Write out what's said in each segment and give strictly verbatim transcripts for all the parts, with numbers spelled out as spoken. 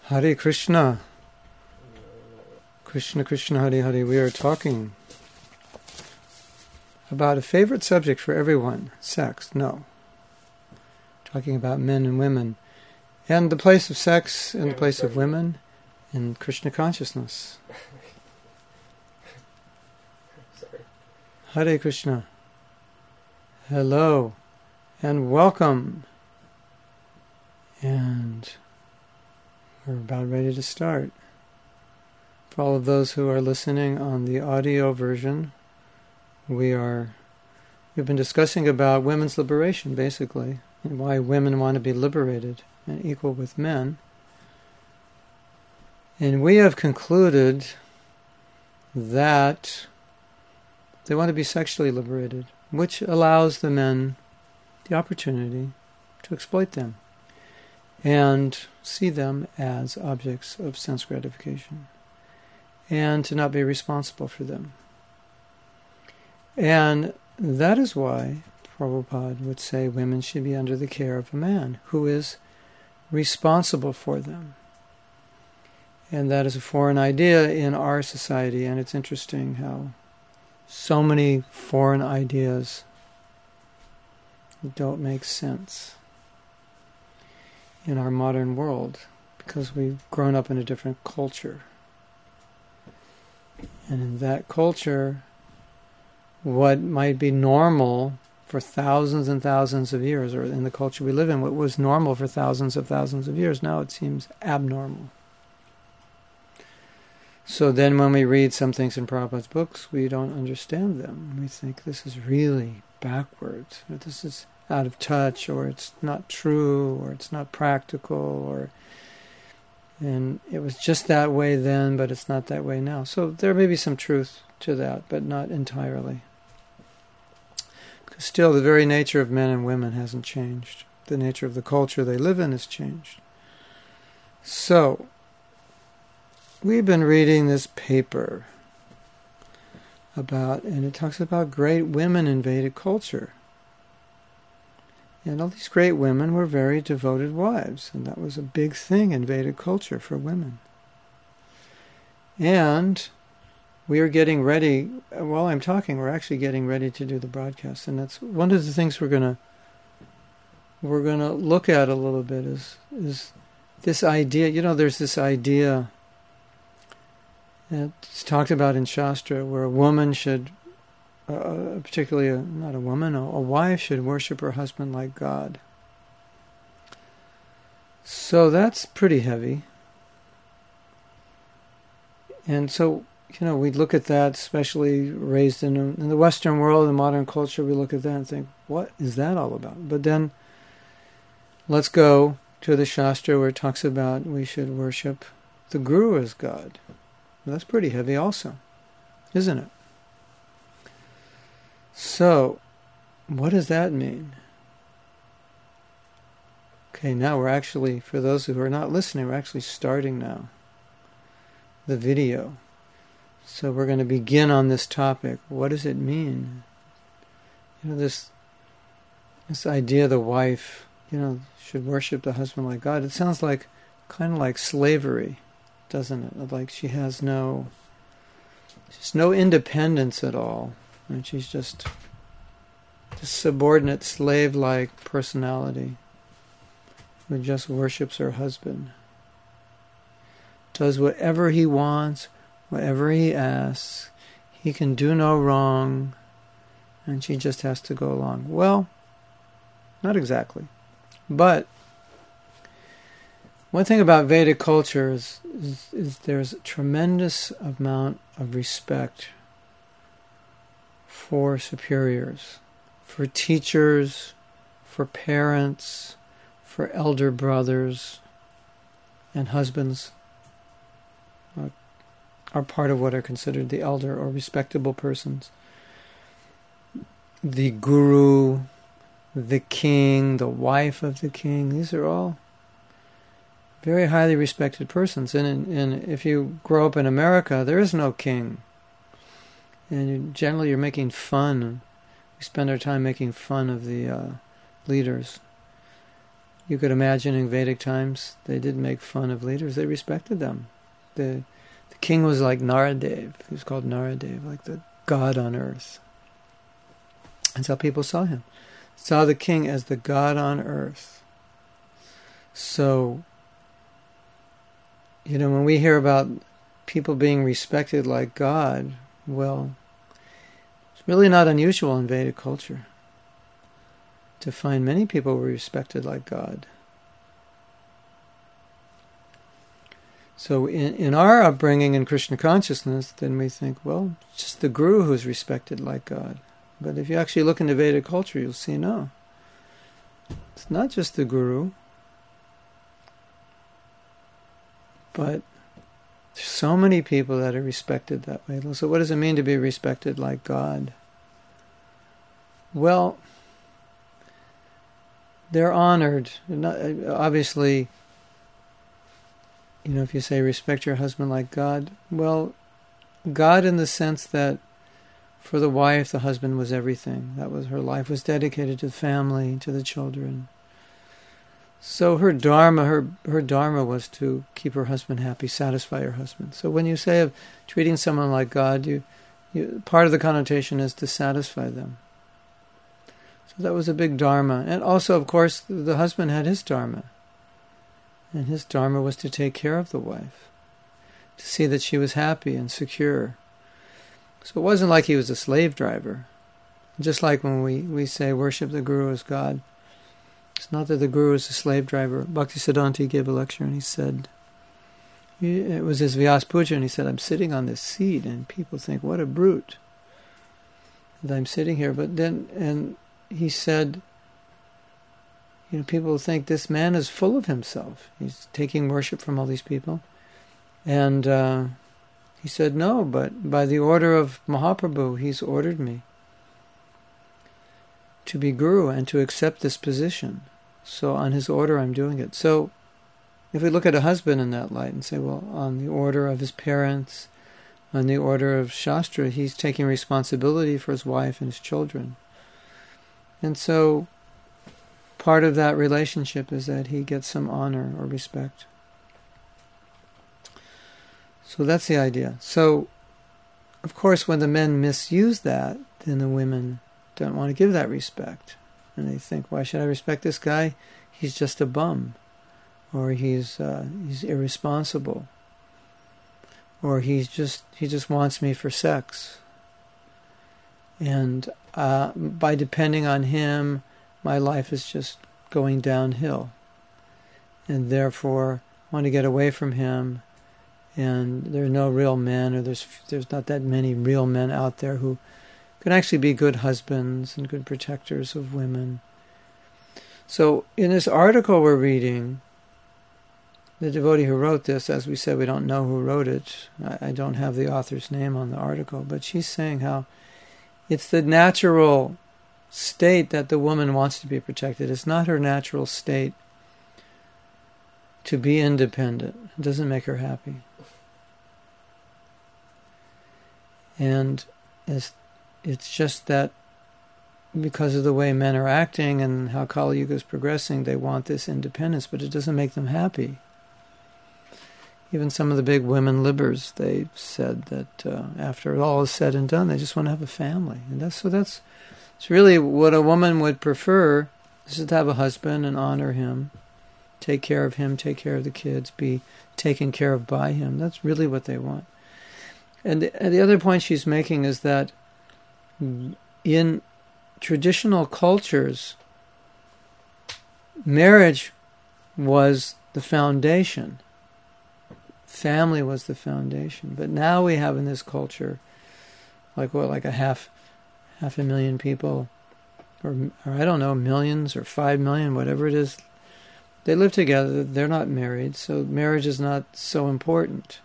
Hare Krishna. Krishna Krishna Hare Hare. We are talking about a favorite subject for everyone. Sex. No. Talking about men and women. And the place of sex and the place of women in Krishna consciousness. Hare Krishna. Hello and welcome. And we're about ready to start. For all of those who are listening on the audio version, we are we've been discussing about women's liberation, basically, and why women want to be liberated and equal with men. And we have concluded that they want to be sexually liberated, which allows the men the opportunity to exploit them and see them as objects of sense gratification, and to not be responsible for them. And that is why Prabhupada would say women should be under the care of a man who is responsible for them. And that is a foreign idea in our society, and it's interesting how so many foreign ideas don't make sense in our modern world, because we've grown up in a different culture. And in that culture, what might be normal for thousands and thousands of years, or in the culture we live in, what was normal for thousands of thousands of years, now it seems abnormal. So then when we read some things in Prabhupada's books, we don't understand them. We think this is really backwards, or this is out of touch, or it's not true, or it's not practical, or and it was just that way then, but it's not that way now. So there may be some truth to that, but not entirely. Because still the very nature of men and women hasn't changed. The nature of the culture they live in has changed. So we've been reading this paper about, and it talks about great women in Vedic culture. And all these great women were very devoted wives, and that was a big thing in Vedic culture for women. And we are getting ready, while I'm talking, we're actually getting ready to do the broadcast, and that's one of the things we're gonna we're gonna look at a little bit is is this idea. You know, there's this idea it's talked about in Shastra where a woman should, uh, particularly a, not a woman, a, a wife should worship her husband like God. So that's pretty heavy. And so, you know, we look at that, especially raised in, in the Western world, in modern culture, we look at that and think, what is that all about? But then let's go to the Shastra where it talks about we should worship the Guru as God. Well, that's pretty heavy also, isn't it? So, what does that mean? Okay, now we're actually, for those who are not listening, we're actually starting now the video. So we're going to begin on this topic. What does it mean? You know, this this idea the wife, you know, should worship the husband like God. It sounds like kind of like slavery, doesn't it? Like she has no, just no independence at all, and she's just this subordinate, slave-like personality who just worships her husband, does whatever he wants, whatever he asks. He can do no wrong, and she just has to go along. Well, not exactly, but one thing about Vedic culture is, is, is there's a tremendous amount of respect for superiors, for teachers, for parents, for elder brothers, and husbands are, are part of what are considered the elder or respectable persons. The guru, the king, the wife of the king, these are all very highly respected persons. And, in, and if you grow up in America, there is no king. And you, generally you're making fun. We spend our time making fun of the uh, leaders. you could imagine in Vedic times, they didn't make fun of leaders, they respected them. The, the king was like Naradev, he was called Naradev, like the god on earth. That's how people saw him. Saw the king as the god on earth. So, you know, when we hear about people being respected like God, well, it's really not unusual in Vedic culture to find many people were respected like God. So in, in our upbringing in Krishna consciousness, then we think, well, it's just the guru who's respected like God. But if you actually look into Vedic culture, you'll see, no. It's not just the guru, but there's so many people that are respected that way. So what does it mean to be respected like God? Well, they're honored. Not, obviously, you know, if you say respect your husband like God, well, God in the sense that for the wife, the husband was everything. That was her life was dedicated to the family, to the children. So her dharma, her her dharma was to keep her husband happy, satisfy her husband. So when you say of treating someone like God, you, you part of the connotation is to satisfy them. So that was a big dharma. And also, of course, the husband had his dharma. And his dharma was to take care of the wife, to see that she was happy and secure. So it wasn't like he was a slave driver. Just like when we, we say worship the guru as God. It's not that the guru is a slave driver. Bhaktisiddhanta gave a lecture and he said, it was his Vyas Puja, and he said, I'm sitting on this seat and people think, what a brute that I'm sitting here. But then, and he said, you know, people think this man is full of himself. He's taking worship from all these people. And uh, he said, no, but by the order of Mahaprabhu, he's ordered me to be guru and to accept this position. So on his order, I'm doing it. So if we look at a husband in that light and say, well, on the order of his parents, on the order of Shastra, he's taking responsibility for his wife and his children. And so part of that relationship is that he gets some honor or respect. So that's the idea. So, of course, when the men misuse that, then the women don't want to give that respect. And they think, why should I respect this guy? He's just a bum. Or he's uh, he's irresponsible. Or he's just he just wants me for sex. And uh, by depending on him, my life is just going downhill. And therefore, I want to get away from him. And there are no real men, or there's there's not that many real men out there who can actually be good husbands and good protectors of women. So in this article we're reading, the devotee who wrote this, as we said, we don't know who wrote it. I, I don't have the author's name on the article, but she's saying how it's the natural state that the woman wants to be protected. It's not her natural state to be independent. It doesn't make her happy. And it's, it's just that because of the way men are acting and how Kali Yuga is progressing, they want this independence, but it doesn't make them happy. Even some of the big women libbers, they said that uh, after all is said and done, they just want to have a family. And that's so that's it's really what a woman would prefer, is to have a husband and honor him, take care of him, take care of the kids, be taken care of by him. That's really what they want. And the, and the other point she's making is that in traditional cultures, marriage was the foundation. Family was the foundation. But now we have in this culture, like what, like a half, half a million people, or, or I don't know, millions or five million, whatever it is. They live together. They're not married, so marriage is not so important.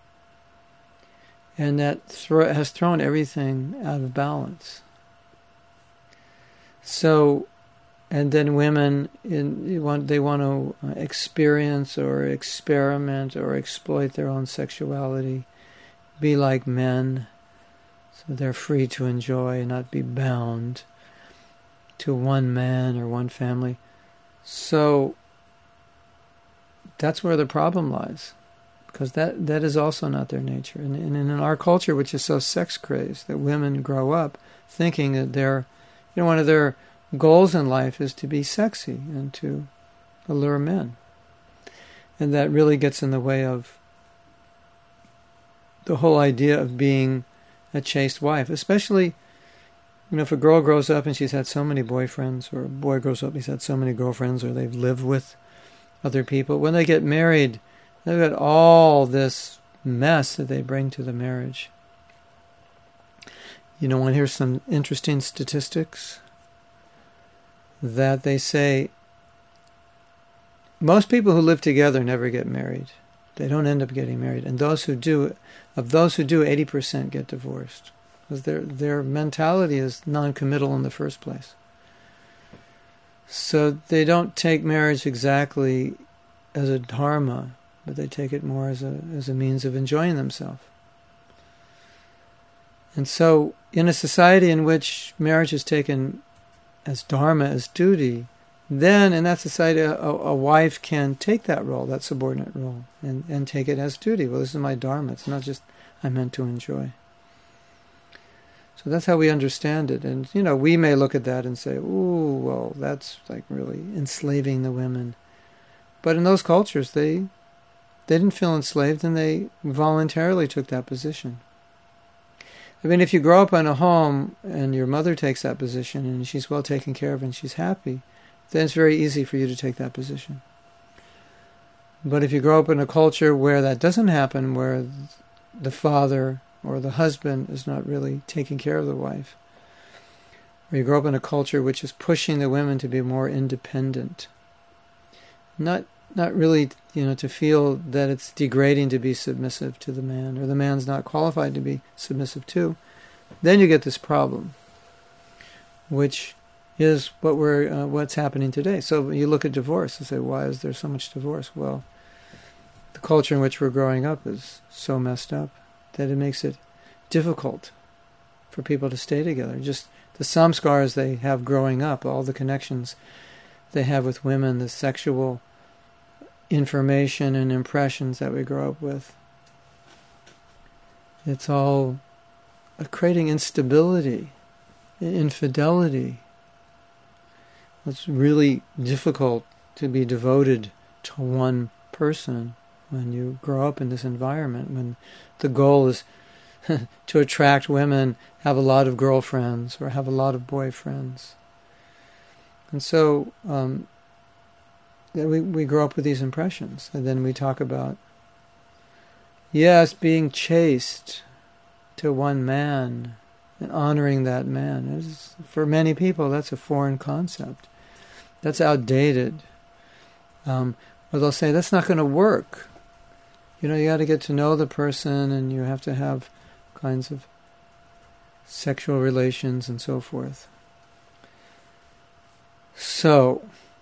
And that thro- has thrown everything out of balance. So, and then women, in, they want, they want to experience or experiment or exploit their own sexuality, be like men, so they're free to enjoy and not be bound to one man or one family. So, that's where the problem lies, because that, that is also not their nature. And, and in our culture, which is so sex crazed, that women grow up thinking that they're, you know, one of their goals in life is to be sexy and to allure men. And that really gets in the way of the whole idea of being a chaste wife. Especially, you know, if a girl grows up and she's had so many boyfriends, or a boy grows up and he's had so many girlfriends, or they've lived with other people, when they get married, they've got all this mess that they bring to the marriage. You know, want to hear some interesting statistics? That they say most people who live together never get married. They don't end up getting married. And those who do, of those who do, eighty percent get divorced. Because their, their mentality is non-committal in the first place. So they don't take marriage exactly as a dharma, but they take it more as a as a means of enjoying themselves. And so in a society in which marriage is taken as dharma, as duty, then in that society a, a wife can take that role, that subordinate role, and, and take it as duty. Well, this is my dharma. It's not just I'm meant to enjoy. So that's how we understand it. And, you know, we may look at that and say, ooh, well, that's like really enslaving the women. But in those cultures, they they didn't feel enslaved, and they voluntarily took that position. I mean, if you grow up in a home and your mother takes that position and she's well taken care of and she's happy, then it's very easy for you to take that position. But if you grow up in a culture where that doesn't happen, where the father or the husband is not really taking care of the wife, or you grow up in a culture which is pushing the women to be more independent, not not really, you know, to feel that it's degrading to be submissive to the man, or the man's not qualified to be submissive to, then you get this problem, which is what we're uh, what's happening today. So you look at divorce and say, why is there so much divorce? Well, the culture in which we're growing up is so messed up that it makes it difficult for people to stay together. Just the samskars they have growing up, all the connections they have with women, the sexual information and impressions that we grow up with. It's all creating instability, infidelity. It's really difficult to be devoted to one person when you grow up in this environment, when the goal is to attract women, have a lot of girlfriends or have a lot of boyfriends. And so um, we, we grow up with these impressions. And then we talk about, yes, being chaste to one man and honoring that man. Is, for many people, that's a foreign concept. That's outdated. Um, or they'll say, that's not going to work. You know, you got to get to know the person, and you have to have kinds of sexual relations and so forth. So,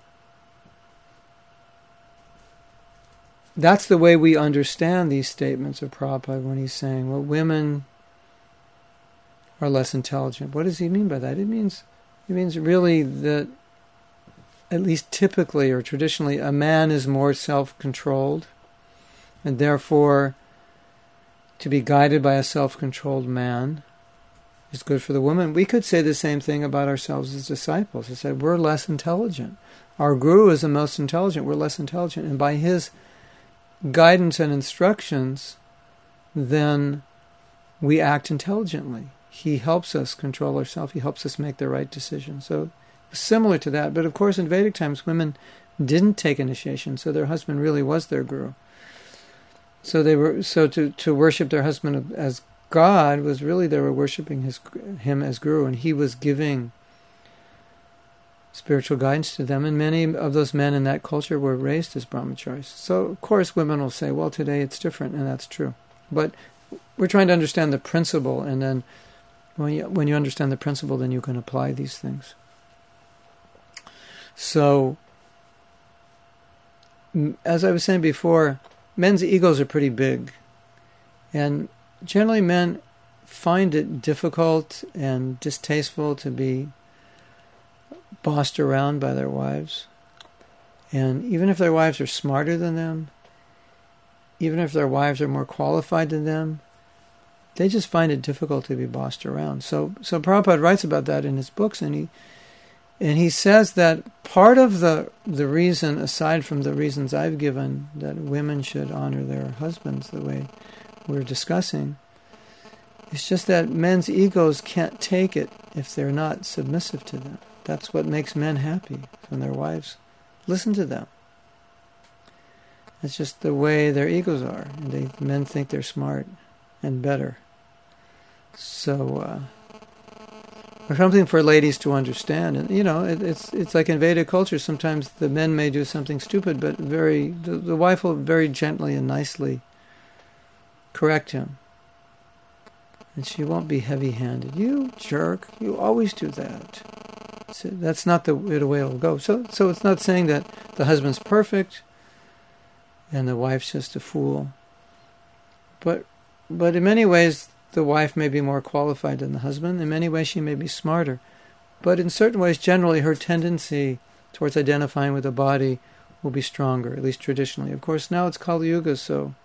that's the way we understand these statements of Prabhupada when he's saying, well, women are less intelligent. What does he mean by that? It means, it means really that, at least typically or traditionally, a man is more self-controlled, and therefore to be guided by a self-controlled man is good for the woman. We could say the same thing about ourselves as disciples. He said, we're less intelligent. Our guru is the most intelligent. We're less intelligent. And by his guidance and instructions, then we act intelligently. He helps us control ourselves. He helps us make the right decision. So similar to that. But of course, in Vedic times, women didn't take initiation, so their husband really was their guru. So they were so to, to worship their husband as God was really they were worshiping his him as guru, and he was giving spiritual guidance to them. And many of those men in that culture were raised as brahmacharis. So of course, women will say, "Well, today it's different," and that's true. But we're trying to understand the principle, and then when you when you understand the principle, then you can apply these things. So, as I was saying before, men's egos are pretty big, and generally men find it difficult and distasteful to be bossed around by their wives, And even if their wives are smarter than them, even if their wives are more qualified than them, they just find it difficult to be bossed around. So, so Prabhupada writes about that in his books, and he and he says that part of the the reason, aside from the reasons I've given, that women should honor their husbands the way we're discussing, it's just that men's egos can't take it if they're not submissive to them. That's what makes men happy, when their wives listen to them. It's just the way their egos are. And they, men think they're smart and better. So, uh, or something for ladies to understand. And, you know, it, it's it's like in Vedic culture, sometimes the men may do something stupid, but very the, the wife will very gently and nicely correct him. And she won't be heavy-handed. You jerk, you always do that. So that's not the way, the way it'll go. So, so it's not saying that the husband's perfect and the wife's just a fool. But, but in many ways, the wife may be more qualified than the husband. In many ways, she may be smarter. But in certain ways, generally, her tendency towards identifying with the body will be stronger, at least traditionally. Of course, now it's Kali Yuga, so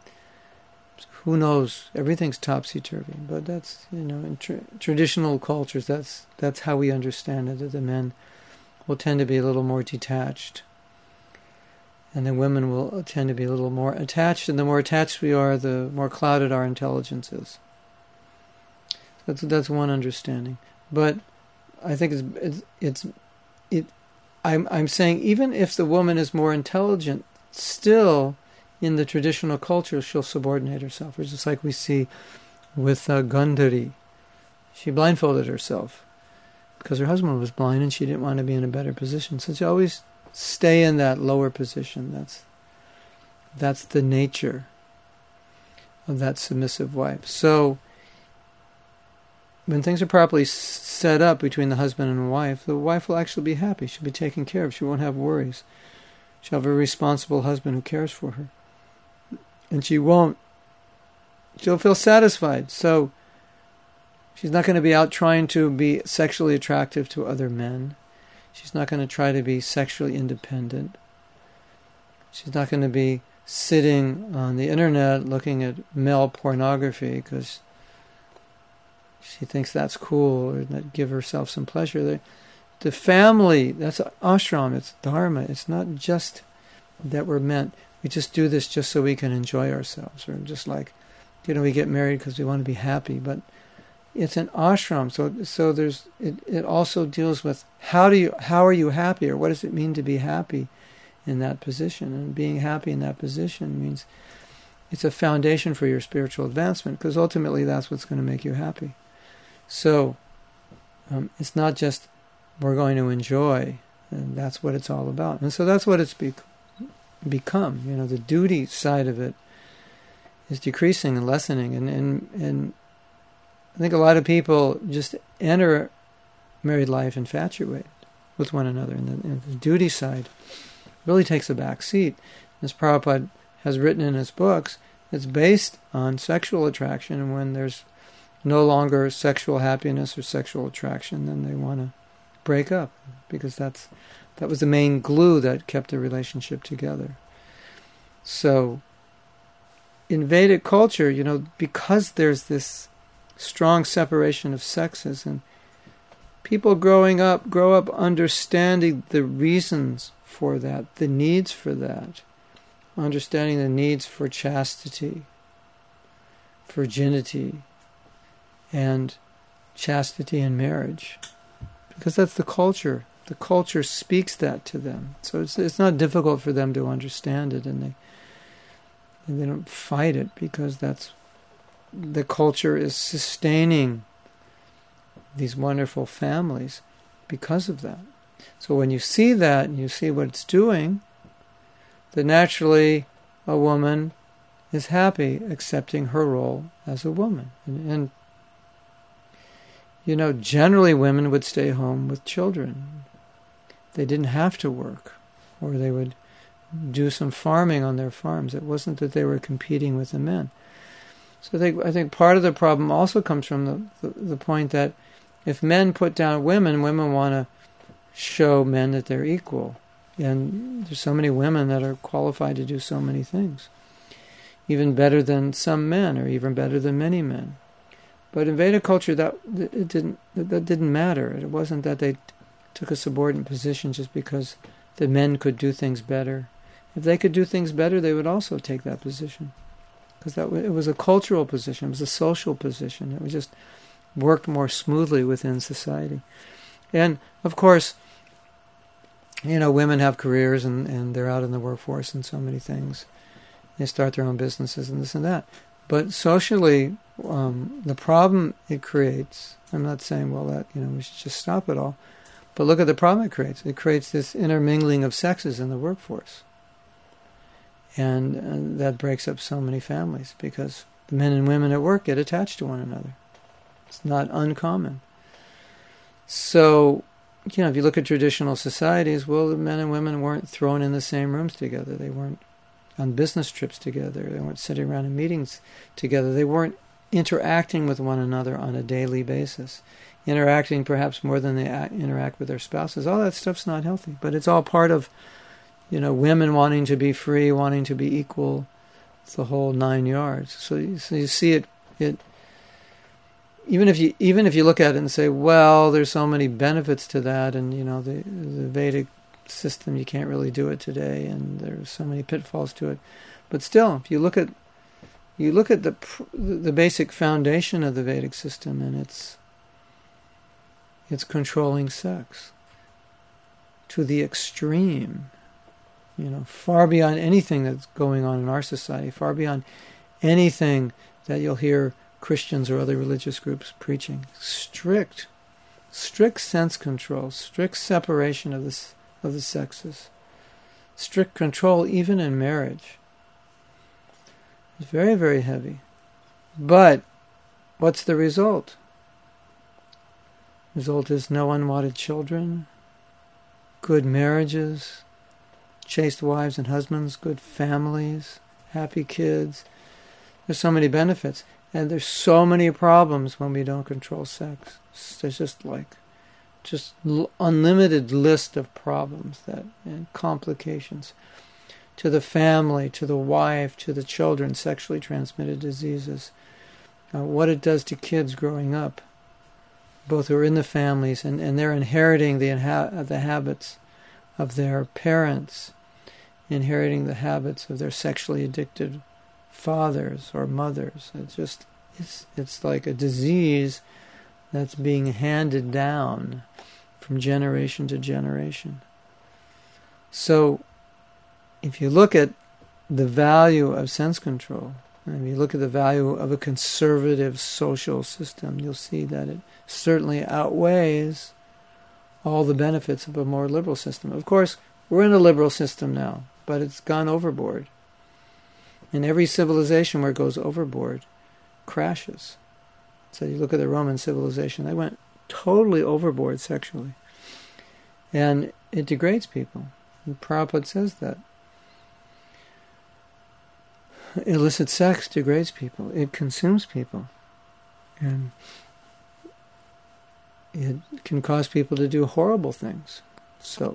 who knows? Everything's topsy-turvy. But that's, you know, in tra- traditional cultures, that's that's how we understand it, that the men will tend to be a little more detached. And the women will tend to be a little more attached. And the more attached we are, the more clouded our intelligence is. That's that's one understanding. But I think it's it's, it's it. I'm I'm saying even if the woman is more intelligent, still in the traditional culture she'll subordinate herself. It's just like we see with uh, Gandhari. She blindfolded herself because her husband was blind and she didn't want to be in a better position. So she always stay in that lower position. That's that's the nature of that submissive wife. So when things are properly set up between the husband and the wife, the wife will actually be happy. She'll be taken care of. She won't have worries. She'll have a responsible husband who cares for her. And she won't. She'll feel satisfied. So she's not going to be out trying to be sexually attractive to other men. She's not going to try to be sexually independent. She's not going to be sitting on the internet looking at male pornography because she thinks that's cool or that give herself some pleasure. The, the family, that's ashram, it's dharma. It's not just that we're meant. We just do this just so we can enjoy ourselves. Or just like, you know, we get married because we want to be happy. But it's an ashram, so so there's it, it also deals with how do you how are you happy, or what does it mean to be happy in that position? And being happy in that position means it's a foundation for your spiritual advancement, because ultimately that's what's going to make you happy. So um, it's not just we're going to enjoy, and that's what it's all about. And so that's what it's be- become. You know, the duty side of it is decreasing and lessening, and and and. I think a lot of people just enter married life infatuated with one another, and the, and the duty side really takes a back seat. As Prabhupada has written in his books, it's based on sexual attraction, and when there's no longer sexual happiness or sexual attraction, then they want to break up, because that's that was the main glue that kept the relationship together. So in Vedic culture, you know, because there's this strong separation of sexes, and people growing up grow up understanding the reasons for that, the needs for that, understanding the needs for chastity, virginity, and chastity in marriage, because that's the culture. The culture speaks that to them, so it's it's not difficult for them to understand it, and they and they don't fight it, because that's the culture is sustaining these wonderful families because of that. So when you see that and you see what it's doing, then naturally a woman is happy accepting her role as a woman. And, and you know, generally women would stay home with children. They didn't have to work, or they would do some farming on their farms. It wasn't that they were competing with the men. So I think I think part of the problem also comes from the, the, the point that if men put down women, women want to show men that they're equal And there's so many women that are qualified to do so many things, even better than some men, or even better than many men. But in Vedic culture, that it didn't that didn't matter. It wasn't that they took a subordinate position just because the men could do things better. If they could do things better, they would also take that position, because that it was a cultural position, it was a social position. It was just worked more smoothly within society. And of course, you know, women have careers and, and they're out in the workforce and so many things. They start their own businesses and this and that. But socially, um, the problem it creates, I'm not saying, well, that, you know, we should just stop it all. But look at the problem it creates. It creates this intermingling of sexes in the workforce. And, and that breaks up so many families, because the men and women at work get attached to one another. It's not uncommon. So, you know, if you look at traditional societies, well, the men and women weren't thrown in the same rooms together. They weren't on business trips together. They weren't sitting around in meetings together. They weren't interacting with one another on a daily basis. Interacting perhaps more than they act, interact with their spouses. All that stuff's not healthy. But it's all part of, you know, women wanting to be free, wanting to be equal. It's the whole nine yards. So you, so you see it, it Even if you even if you look at it and say, well, there's so many benefits to that, and you know the the Vedic system, you can't really do it today, and there's so many pitfalls to it. But still, if you look at you look at the the basic foundation of the Vedic system, and it's it's controlling sex to the extreme, you know, far beyond anything that's going on in our society, far beyond anything that you'll hear Christians or other religious groups preaching. Strict, strict sense control, strict separation of the, of the sexes, strict control even in marriage. It's very, very heavy. But what's the result? The result is no unwanted children, good marriages, chaste wives and husbands, good families, happy kids. There's so many benefits. And there's so many problems when we don't control sex. There's just like, just l- unlimited list of problems that and complications to the family, to the wife, to the children, sexually transmitted diseases. Uh, what it does to kids growing up, both who are in the families and, and they're inheriting the inha- the habits of their parents, inheriting the habits of their sexually addicted fathers or mothers. It's just, it's it's like a disease that's being handed down from generation to generation. So, if you look at the value of sense control, and if you look at the value of a conservative social system, you'll see that it certainly outweighs all the benefits of a more liberal system. Of course, we're in a liberal system now, but it's gone overboard. And every civilization where it goes overboard crashes. So you look at the Roman civilization, they went totally overboard sexually. And it degrades people. And Prabhupada says that. Illicit sex degrades people. It consumes people. And it can cause people to do horrible things. So,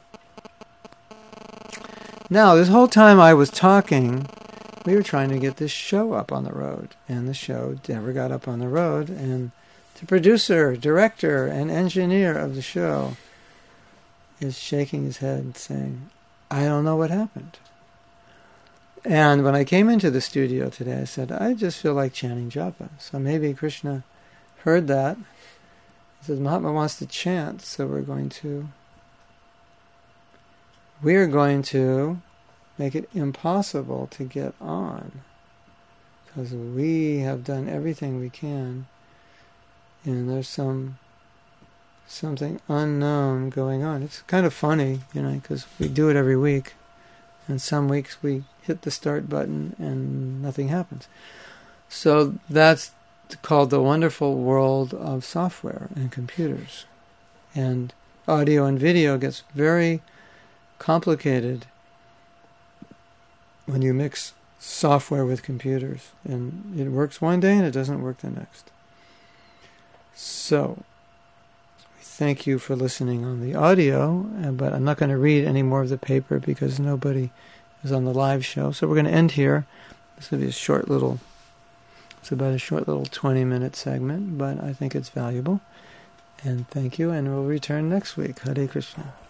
now, this whole time I was talking, we were trying to get this show up on the road, and the show never got up on the road, and the producer, director, and engineer of the show is shaking his head saying, I don't know what happened. And when I came into the studio today, I said, I just feel like chanting japa. So maybe Krishna heard that. He says, Mahatma wants to chant, so we're going to we're going to make it impossible to get on, because we have done everything we can, and there's some something unknown going on. It's kind of funny, you know, because we do it every week, and some weeks we hit the start button and nothing happens. So that's called the wonderful world of software and computers. And audio and video gets very complicated when you mix software with computers, and it works one day and it doesn't work the next. So we thank you for listening on the audio, uh, but I'm not going to read any more of the paper because nobody is on the live show. So we're going to end here. This will be a short little, it's about a short little twenty minute segment, but I think it's valuable. And thank you, and we'll return next week. Hare Krishna.